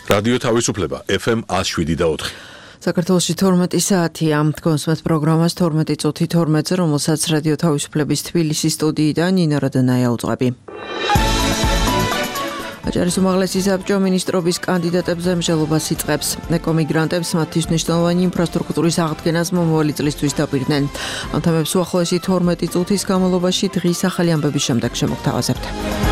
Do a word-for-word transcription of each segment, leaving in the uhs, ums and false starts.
რადიო თავისუფლება ეფ ემ one oh seven და four. საქართველოში თორმეტი საათია თქვენს პროგრამას თორმეტი წუთი თორმეტზე, რომელსაც რადიო თავისუფლების თბილისის სტუდიიდან ნინო რადანაია უძღვები. აჭარის უმაღლესი საბჭო მინისტრობის კანდიდატებზე მსჯელობას იწყებს. ეკომიგრანტებს მათთვის მნიშვნელოვანი ინფრასტრუქტურის აღდგენას მომავალი წლისთვის დაპირდნენ. ამ თემებს უახლოესი თორმეტი წუთის განმავლობაში დღის ახალი ამბების შემდეგ შემოგთავაზებთ.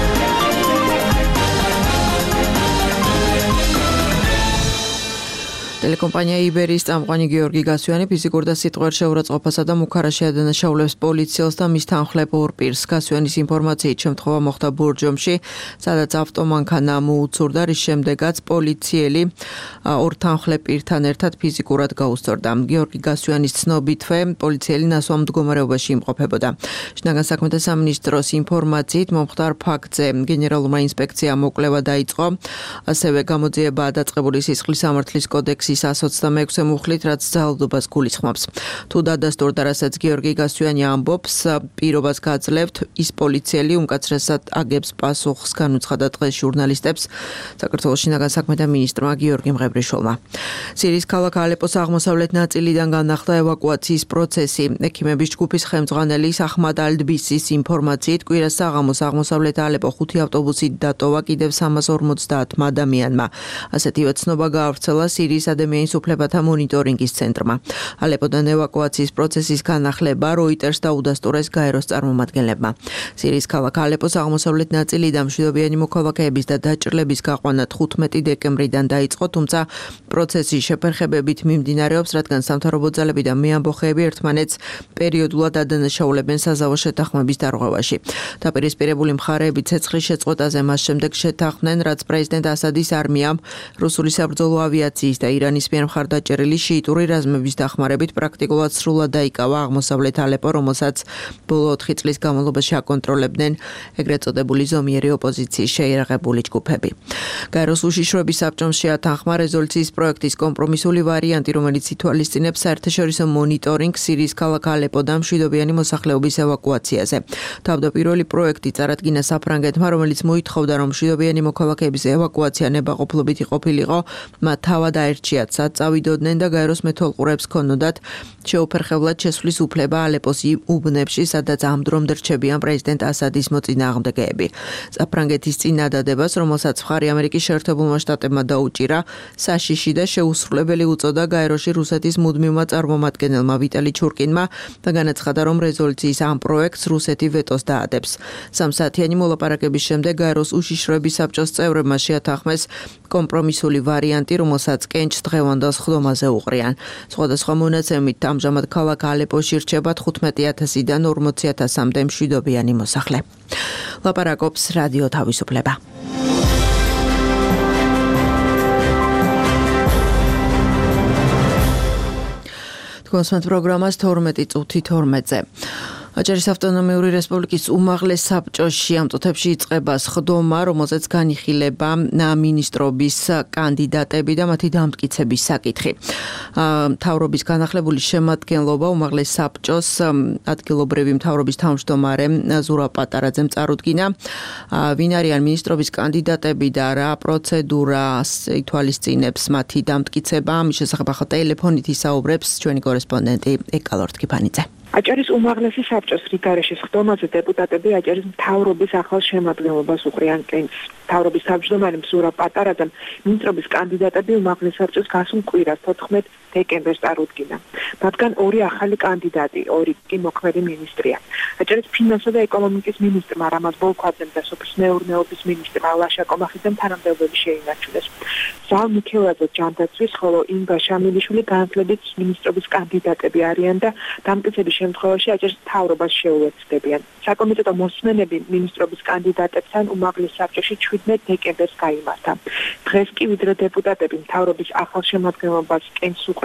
Telecompanija Iberis წამყვანი გიორგი გასვიანი ფიზიკურ და სიტყვიერ შეურაცხყოფასა და მუქარაში ადანაშაულებს პოლიციელს და მის თანხლებ ორ პირს. გასვიანის ინფორმაციით შემთხვევა მოხდა ბურჯომში, სადაც ავტომანქანა მოუწურდა, რის შემდეგაც პოლიციელი ორ თანხლებ პირთან ერთად ფიზიკურად გაუსწორდა. გიორგი გასვიანის ცნობითვე პოლიციელი ნასვამ მდგომარეობაში იმყოფებოდა. შინაგან საქმეთა სამინისტროს ინფორმაციით მომხდარ ფაქტზე გენერალურმა ინსპექციამ მოკვლევა დაიწყო, ასევე გამოძიებაა დაწყებული სისხლის სამართლის კოდექსის one twenty-six მუხლით, რაც ძალადობას გულისხმობს. თუ დადასტურდა, რასაც გიორგი გასვიანი ამბობს, პირობას გაძლევთ, ის პოლიციელი უმკაცრესად აგებს პასუხს, განუცხადა დღეს ჟურნალისტებს საქართველოს შინაგან საქმეთა მინისტრმა გიორგი მღებრიშვილმა. სირიის ქალაქ ალეპოს აღმოსავლეთ ნაწილიდან განახლდა ევაკუაციის პროცესი. ექიმების ჯგუფის ხელმძღვანელი ახმად ალდბისის ინფორმაციით, კვირას საღამოს აღმოსავლეთ ალეპო ხუთი ავტობუსით დატოვა კიდევ სამას ორმოცდაათ ადამიანმა. ასეთივე ცნობა გაავრცელა სირიის ადამიანის უფლებათა მონიტორინგის ცენტრმა. ალეპოდან ევაკუაციის პროცესის განახლება როიტერს დაუდასტურეს გაეროს წარმომადგენლებმა. სირიის ქალაქ ალეპოს აღმოსავლეთ ნაწილიდან მშვიდობიანი მოქალაქეების და დაჭრილების გაყვანა თხუთმეტი დეკემბრიდან დაიწყო, თუმცა პროცესი შეფერხებებით მიმდინარეობს, რადგან სამთავრობო ძალები და მეამბოხეები ერთმანეთს პერიოდულად ადანაშაულებენ საზავო შეთანხმების დარღვევაში. დაპირისპირებული მხარეები ცეცხლის შეწყვეტაზე მას შემდეგ შეთანხმდნენ, რაც პრეზიდენტ ასადის არმიამ რუსული საბრძოლო ავიაციის და ირანის მიერ მხარდაჭერილი შიიტური რაზმების დახმარებით პრაქტიკულად სრულად დაიკავა აღმოსავლეთ ალეპო, რომელსაც ბოლო ოთხი წლის განმავლობაში აკონტროლებდნენ ეგრეთ წოდებული ზომიერი ოპოზიციის შეიარაღებული ჯგუფები. გაეროს უშიშროების საბჭომ შეათანხმა რეზოლუციის პროექტის კომპრომისული ვარიანტი, რომელიც ითვალისწინებს საერთაშორისო მონიტორინგს სირიის ქალაქ ალეპოდან მშვიდობიანი მოსახლეობის ევაკუაციაზე. თავდაპირველი პროექტი წარადგინა საფრანგეთმა, რომელიც მოითხოვდა, რომ მშვიდობიანი მოქალაქეების ევაკუაცია ნებაყოფლობით იყოფილიყო, მათ თავად აერჩიათ, სად წავიდოდნენ და გაეროს მეთვალყურეებს ქონოდათ შეუფერხებლად შესვლის უფლება ალეპოს უბნებში, სადაც ამ დრომდე რჩებიან პრეზიდენტ ასადის მოწინააღმდეგეები. საფრანგეთის წინადადებას, რომელსაც მხარი ამერიკის შეერთებულმა შტატებმა დაუჭირა, საშიში და შეუსრულებელი უწოდა გაეროში რუსეთის მუდმივმა წარმომადგენელმა ვიტალი ჩურკინმა და განაცხადა, რომ რეზოლუციის ამ პროექტს რუსეთი ვეტოს დაადებს. სამსაათიანი მოლაპარაკების შემდეგ გაეროს უშიშროების საბჭოს წევრებმა შეათანხმეს კომპრომისული ვარიანტი, რომელსაც კენჭს დღევანდელ სხდომაზე უყრიან. სხვადასხვა მონაცემით ამჟამად ქალაქ ალეპოში რჩება თხუთმეტი ათასიდან ორმოცი ათასამდე მშვიდობიანი მოსახლე. ლაპარაკობს რადიო თავისუფლება. თქვენს პროგრამას თორმეტი წუთი თორმეტზე. აჭარის ავტონომიური რესპუბლიკის უმაღლეს საბჭოში ამ წუთებში იწყება სხდომა, რომელზეც განიხილება მინისტრობის კანდიდატები და მათი დამტკიცების საკითხი. მთავრობის განახლებული შემადგენლობა უმაღლეს საბჭოს ადგილობრივი მთავრობის თავმჯდომარე ზურაბ პატარაძემ წარუდგინა. ვინ არიან მინისტრობის კანდიდატები და რა პროცედურას ითვალისწინებს მათი დამტკიცება, ამის შესახებ ახლა ტელეფონით ისაუბრებს ჩვენი კორესპონდენტი ეკა ლორთქიფანიძე. აჭარის უმაღლესი საბჭოს რიგარეში სხდომაზე დეპუტატები აჭარის მთავრობის ახალ შემადგენლობას უყრიან კენჭს. მთავრობის თავმჯდომარე ზურაბ პატარაძემ მინისტრობის კანდიდატები უმაღლეს საბჭოს გასულ კვირას თოთხმეტ დეკემბერს წარუდგინა. მათგან ორი ახალი კანდიდატი, ორი კი მოქმედი მინისტრია. აჭარის ფინანსთა და ეკონომიკის მინისტრმა რამაზ ბოლქვაძემ და სოფლის მეურნეობის მინისტრმა ლაშა კომახიძემ თანამდებობები შეინარჩუნეს. ზალ მიქელაძე ჯანდაცვის, ხოლო ინგა შამილიშვილი განათლების მინისტრობის კანდიდატები არიან და დამტკიცების შემთხვევაში აჭარის მთავრობას შეუერთდებიან. საკომიტეტო მოსმენები მინისტრობის კანდიდატებთან უმაღლეს საბჭოში შვიდმეტ დეკემბერს გაიმართა. დღეს კი ვიდრე დეპუტატები მთავრობის ახალ შემადგენლობას კენჭს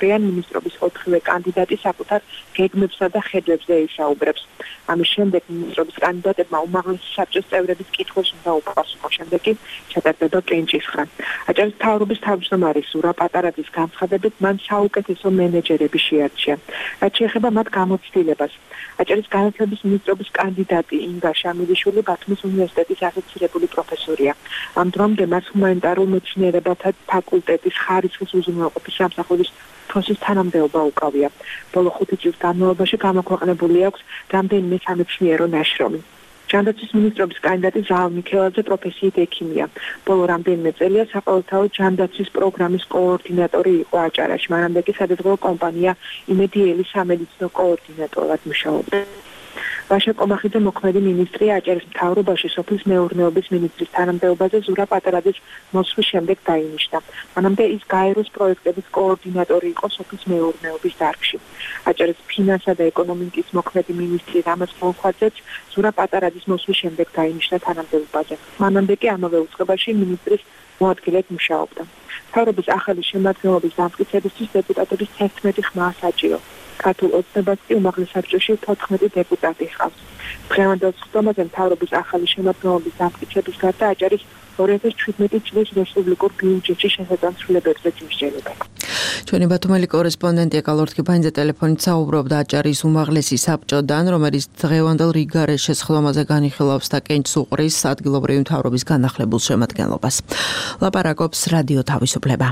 უყრიან მინისტრობის ოთხივე კანდიდატი საკუთარ გეგმებსა და ხედვებზე ისაუბრებს. ამის შემდეგ მინისტრობის კანდიდატებმა უმაღლესი საბჭოს წევრების კითხვებს უნდა უპასუხონ. შემდეგ კი ჩატარდება კენჭისხრა. აჭარის მთავრობის თავმჯდომარე ზურა პატარაძის განცხადებით, მან საუკეთესო მენეჯერები შეარჩია. რაც შეეხება მათ გამოცდილებას. აჭარის განათლების მინისტრობის კანდიდატი ინგა შამილიშვილი ბათუმის უნივერსიტეტის ასოცირებული პროფესორია. ამ დრომდე მას ჰუმანიტარულ მეცნიერებათა ფაკულტეტის ხარისხის უზრუნველყოფის სამსახურის პროცესის თანამდებობა უკავია. ბოლო ხუთი წლის განმავლობაში გამოქვეყნებული აქვს რამდენიმე სამეცნიერო ნაშრომი. ჯანდაცვის მინისტრობის კანდიდატი ზაალ მიქელაძე პროფესიით ექიმია. ბოლო რამდენიმე წელია საყოველთაო ჯანდაცვის პროგრამის კოორდინატორი იყო აჭარაში. მანამდე კი სადაზღვევო კომპანია იმედიელის სამედიცინო კოორდინატორად მუშაობდა. ვაშა კომახიძე მოქმედი მინისტრია აჭარის მთავრობაში სოფლის მეურნეობის მინისტრის თანამდებობაზე ზურა პატარაძის მოსვლის შემდეგ დაინიშნა. მანამდე ის გაეროს პროექტების კოორდინატორი იყო სოფლის მეურნეობის დარგში. აჭარის ფინანსა და ეკონომიკის მოქმედი მინისტრი რამაზ ხონხვაძეც ზურა პატარაძის მოსვლის შემდეგ დაინიშნა თანამდებობაზე. მანამდე კი ამავე უწყებაში მინისტრის მოადგილედ მუშაობდა. მთავრობის ახალი შემადგენლობის დამტკიცებისთვის დეპუტატების თერთმეტი ხმა საჭირო. ქართულ ოცნებას კი უმაღლეს საბჭოში თოთხმეტი დეპუტატი ჰყავს. დღევანდელ სხდომაზე მთავრობის ახალი შემადგენლობის დამტკიცების გარდა აჭარის ორი ათას ჩვიდმეტი წლის რესპუბლიკურ ბიუჯეტში შესატანცვლებებზეც მსჯელობა. ჩვენი ბათუმელი კორესპონდენტი ეკალორთქიფანიძე ტელეფონით საუბრობდა აჭარის უმაღლესი საბჭოდან, რომელიც დღევანდელ რიგარეს შესხდომაზე განიხილავს და კენჭს უყრის ადგილობრივი მთავრობის განახლებულ შემადგენლობას. ლაპარაკობს რადიო თავისუფლება.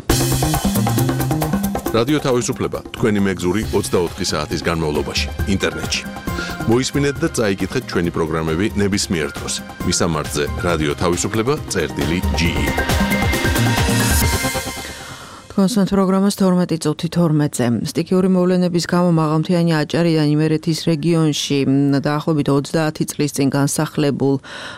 რადიო თავისუფლება თქვენი მეგზური ოცდაოთხი საათის განმავლობაში ინტერნეტში. მოისმინეთ და წაიკითხეთ ჩვენი პროგრამები ნებისმიერ დროს. მისამართზე რადიო თავისუფლება წერტილი ჯი ი. კონსტანტ პროგრამას თორმეტი წუთი თორმეტზე. სტიქიური მოვლენების გამო მაღალმთიანი აჭარიდან იმერეთის რეგიონში დაახლოებით ოცდაათი წლის წინ განსახლებულ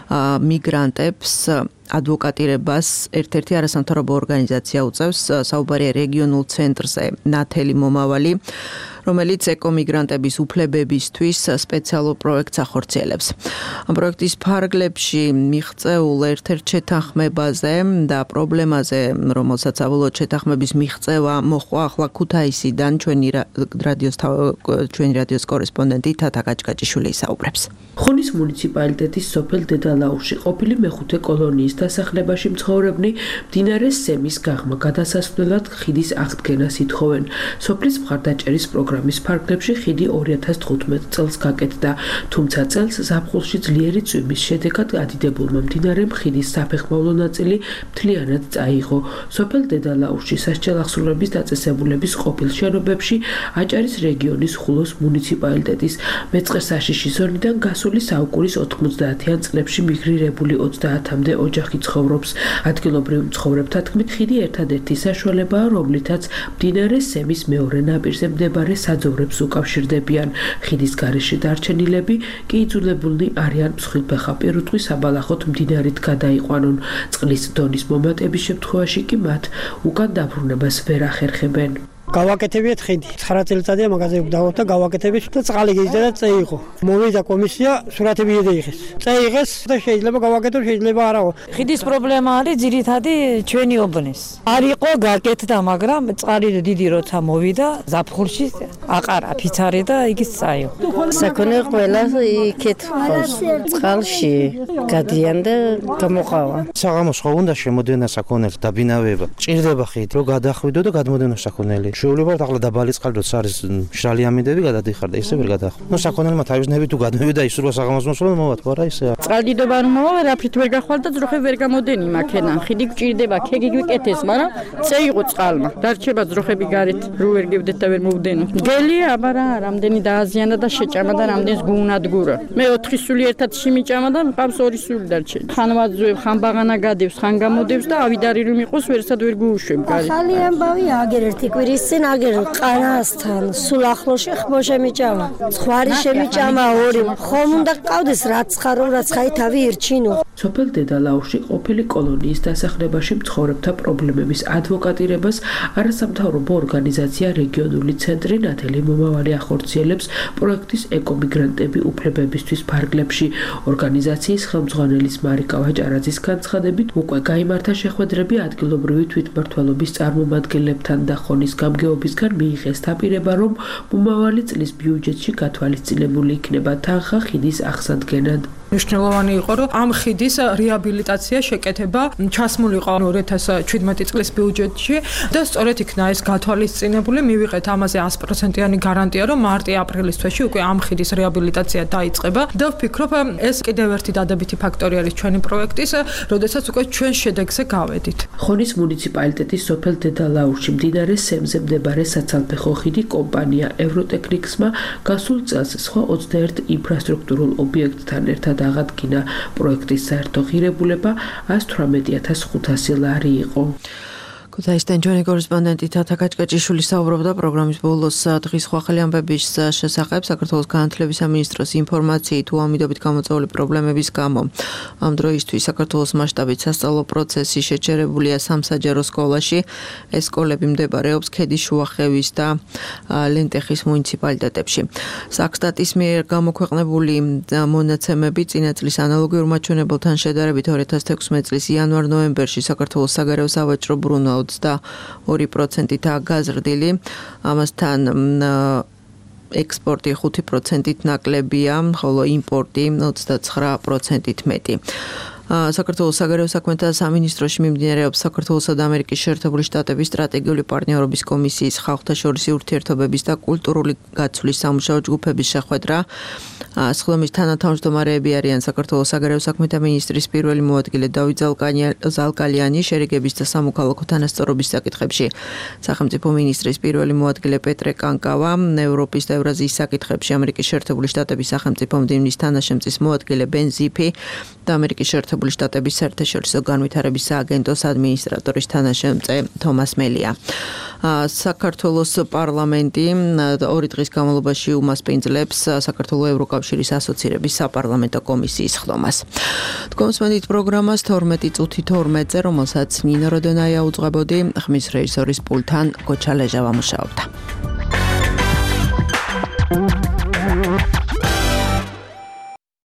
მიგრანტებს ადვოკატირებას ერთ-ერთი არასამთავრობო ორგანიზაცია უწევს. საუბარია რეგიონულ ცენტრზე ნათელი მომავალი, რომელიც ეკომიგრანტების უფლებებისთვის სპეციალურ პროექტს ახორციელებს. ამ პროექტის ფარგლებში მიღწეულ ერთ-ერთ შეთანხმებაზე და პრობლემაზე, რომელსაც საბოლოოდ შეთანხმების მიღწევა მოჰყვა ახლა ქუთაისიდან ჩვენი რადიოს ჩვენი რადიოს კორესპონდენტი თათა გაჭგაჭიშვილი ისაუბრებს. ხონის მუნიციპალიტეტის სოფელ დედალაურში ყოფილი მეხუთე კოლონიის დასახლებაში მცხოვრებნი მდინარე სემის გაღმა გადასასვლელად ხიდის აღდგენას ითხოვენ. სოფლის მხარდაჭერის პროგრამის ფარგლებში ხიდი ორი ათას თხუთმეტ წელს გაკეთდა, თუმცა წელს ზაფხულში ძლიერი წვიმის შედეგად ადიდებულმა მდინარემ ხიდის საფეხმავლო ნაწილი მთლიანად წაიღო. სოფელ დედალაურში სასჯელახსოვრების დაწესებულების ყოფილ შენობებში აჭარის რეგიონის ხულოს მუნიციპალიტეტის მეწყერ საშიში ზონიდან გასული საუკუნის ოთხმოცდაათიან წლებში მიგრირებული ოცდაათამდე ოჯახი ცხოვრობს. ადგილობრივ მცხოვრებთა თქმით, ხიდი ერთადერთი საშუალებაა, რომლითაც მდინარე სემის მეორე ნაპირზე მდებარე საძოვრებს უკავშირდებიან. ხიდის გარეშე დარჩენილები კი იძულებულნი არიან მსხვილფეხა პირუტყვი საბალახოდ მდინარით გადაიყვანონ. წყლის დონის მომატების შემთხვევაში კი მათ უკან დაბრუნებას ვერ ახერხებენ. გავაკეთებიათ ხიდი. ცხრა წელიწადია მაგაზე ვდავოთ და გავაკეთებით და წყალი გიზდა და წეიღო. მოვიდა კომისია, სურათები შეიღეს. წეიღეს და შეიძლება გავაკეთო, შეიძლება არაო. ხიდის პრობლემა არის ძირითადი ჩვენი ობნის. არ იყო გაკეთდა, მაგრამ წყალი დიდი როცა მოვიდა, ზაფხულში აყარა ფიცარი და იგი წაიღო. საქონე ყველა იქეთ ხავს. წყალში გადიან და გამოყავა. საღამოს ხო უნდა შემოდენა საქონელს დაბინავება. ჭირდება ხიდი, რომ გადახვიდო და გადმოდენო საქონელი. შეულებად ახლა დაბალი წყალი როცა არის მშრალი ამინდები გადადიხარ და ისე ვერ გადახვ. ნუ საქონელმა თავისნები თუ გადმოვიდა ისურვა საღამოს მოსვლა მოვათ, არა ისე. წყალდიდობა რომ მოვა, რაფრით ვერ გახვალ და ძროხე ვერ გამოდენი მაქედან. ხიდი გჭირდება, ქეგი გვიკეთეს, მაგრამ წეიღო წყალმა. დარჩება ძროხები გარეთ, რო ვერ გევდეთ და ვერ მოვდენო. გელია, აბარა, რამდენი დააზიანა და შეჭამა და რამდენს გუუნადგურა. მე ოთხი სული ერთად შემიჭამა და მყავს ორი სული დარჩენილი. ხან ვაძუებ, ხან ბაღანა გადევს, ხან გამოდევს და ავიდარი რომ იყოს ვერსად ვერ გუუშვებ გარეთ. ახალი ამბავი აგერ ერთი კვირის წინ აგერ ყანასთან სულ ახლოში ხმო შემიჭამა. ხვარი შემიჭამა ორი. ხომ უნდა ყავდეს რაც ხარო, რაც ხაი თავი ირჩინო. სოფელ დედალაურში ყოფილი კოლონიის დასახლებაში მცხოვრებთა პრობლემების ადვოკატირებას არასამთავრობო ორგანიზაცია რეგიონული ცენტრი ნათელი მომავალი ახორციელებს პროექტის ეკომიგრანტები უფლებებისთვის ფარგლებში. ორგანიზაციის ხელმძღვანელის მარიკა ვაჭარაძის განცხადებით, უკვე გაიმართა შეხვედრები ადგილობრივი თვითმმართველობის წარმომადგენლებთან და ხონის გამგეობისგან მიიღეს დაპირება, რომ მომავალი წლის ბიუჯეტში გათვალისწინებული იქნება თანხა ხიდის აღსადგენად. მნიშვნელოვანი იყო, რომ ამ ხიდის რეაბილიტაცია შეკეთება ჩასმულიყო ორი ათას შვიდმეტი წლის ბიუჯეტში და სწორედ იქნა ეს გათვალისწინებული. მივიღეთ ამაზე ას პროცენტიანი გარანტია, რომ მარტი-აპრილის თვეში უკვე ამ ხიდის რეაბილიტაცია დაიწყება და ვფიქრობ, ეს კიდევ ერთი დადებითი ფაქტორი არის ჩვენი პროექტის, როდესაც უკვე ჩვენ შედეგზე გავედით. ხონის მუნიციპალიტეტის სოფელ დედალაურში მდინარე სემზე მდებარე საცალფეხო ხიდი კომპანია ევროტექნიკსმა გასულ წელს სხვა ოცდაერთ ინფრასტრუქტურულ ობიექტთან ერთად აღადგინა. პროექტის საერთო ღირებულება ას თვრამეტი ათას ხუთასი ლარი იყო. ქუთაისიდან ჩვენი კორესპონდენტი თათა კაჭკაჭიშვილი საუბრობდა პროგრამის ბოლოს დღის ხვალ ამბების შესახებ საქართველოს განათლების სამინისტროს ინფორმაციით უამიდობით გამოწვეული პრობლემების გამო. ამ დროისთვის საქართველოს მასშტაბით სასწავლო პროცესი შეჩერებულია სამსაჯარო სკოლაში. ეს სკოლები მდებარეობს ქედიშუახევის და ლენტეხის მუნიციპალიტეტებში. საქსტატის მიერ გამოქვეყნებული მონაცემები წინა წლის ანალოგიურ მაჩვენებელთან შედარებით ორი ათას თექვსმეტი წლის იანვარ-ნოემბერში საქართველოს საგარეო სავაჭრო ბრუნვა ოცდაორი პროცენტითაა გაზრდილი. ამასთან ექსპორტი ხუთი პროცენტით ნაკლებია, ხოლო იმპორტი ოცდაცხრა პროცენტით მეტი. საქართველოს საგარეო საქმეთა სამინისტროში მიმდინარეობს საქართველოსა და ამერიკის შეერთებული შტატების სტრატეგიული პარტნიორობის კომისიის ხალხთაშორისი ურთიერთობების და კულტურული გაცვლის სამუშაო ჯგუფების შეხვედრა. სხდომის თანათავმჯდომარეები არიან საქართველოს საგარეო საქმეთა მინისტრის პირველი მოადგილე დავით ზალკალიანი, შერიგების და სამოქალაქო თანასწორობის საკითხებში სახელმწიფო მინისტრის პირველი მოადგილე პეტრე კანკავა, ევროპის და ევრაზიის საკითხებში ამერიკის შეერთებული შტატების სახელმწიფო მდივნის თანაშემწის მოადგილე ბენ ზიფი და ამერიკის შეერთებული შტატების საერთაშორისო განვითარების სააგენტოს ადმინისტრატორის თანაშემწე თომას მელია. საქართველოს პარლამენტი ორი დღის განმავლობაში უმასპინძლებს საქართველოს ევროკავშირის ასოცირების საპარლამენტო კომისიის ხდომას. თქვენს პროგრამას თორმეტი წუთი თორმეტზე, რომელსაც ნინო როდონაია უძღვებოდი, ხმის რეჟისორის პულტთან გოჩა ლეჟავა მუშაობდა.